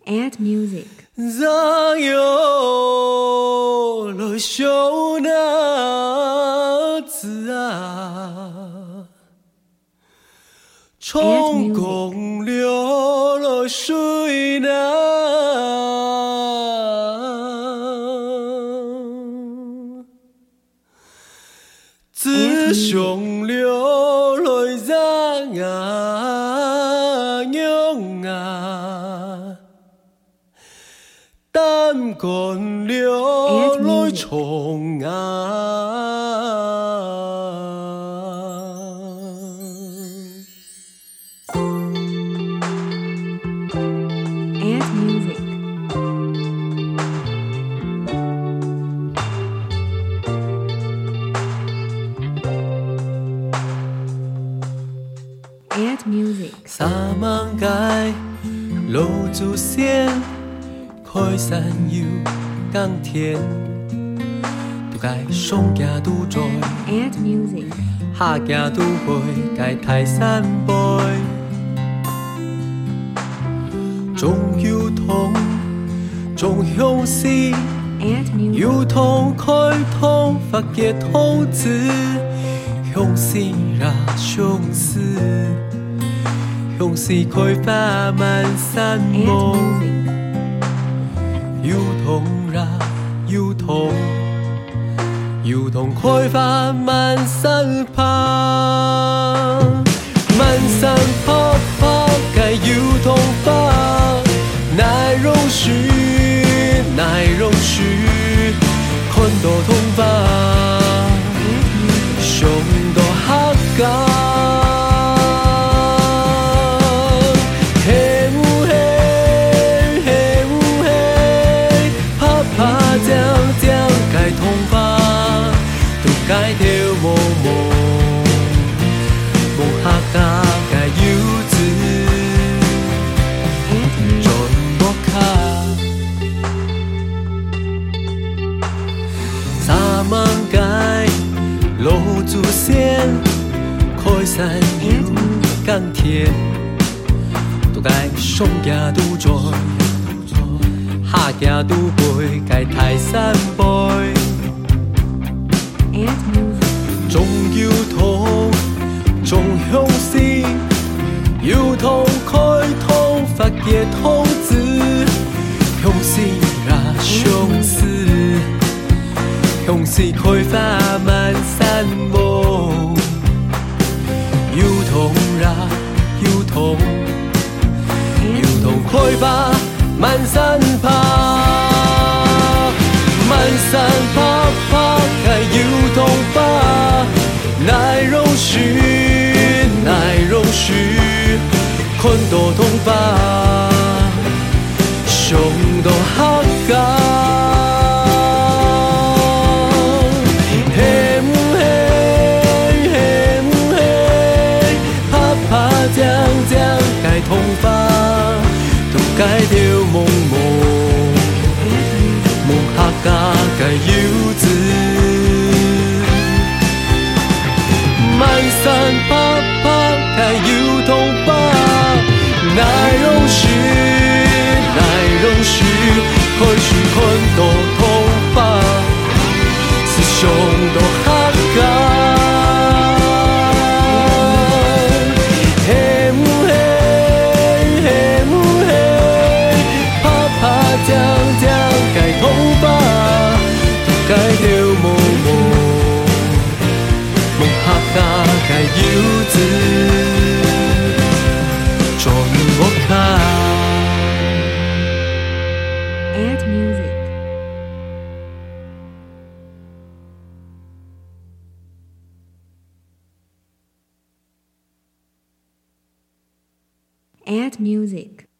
Add music. 咋有了小那子啊，成功流了水那，自雄流了人啊娘啊。胆肝流来冲啊！沙芒街路主线。开山又港田，拄该上行拄在，下行拄会该泰山背，种油桐，种香丝，油桐开通发结通子，香丝拉相思，香丝开发满山梦。油桐啦，油桐，油桐开发满山旁，满山坡坡该油桐花，奈容须，奈容须，看到桐花，上到客家。该跳梦梦，梦客家该游子，转我卡。沙芒街路主线，开山又港田，都该上行拄在，下行拄背该泰山背。种油桐，种香丝，油桐开通发结通子，香丝拉相思，香丝开发满山梦，油桐啦，油桐，油桐开发满山旁，满山爬爬该油桐花。奈容须，奈容须，看到桐花，上到客家。嘿唔嘿，嘿唔嘿，拍拍将将该桐花，都该跳梦梦，梦客家该游子。满山爬爬该油桐花，奈容须，奈容须，开须看到桐花，是上到客家。嘿唔嘿，嘿唔嘿，爬爬将将该桐花，该跳梦梦。该游子转我卡。 Add music. Add music.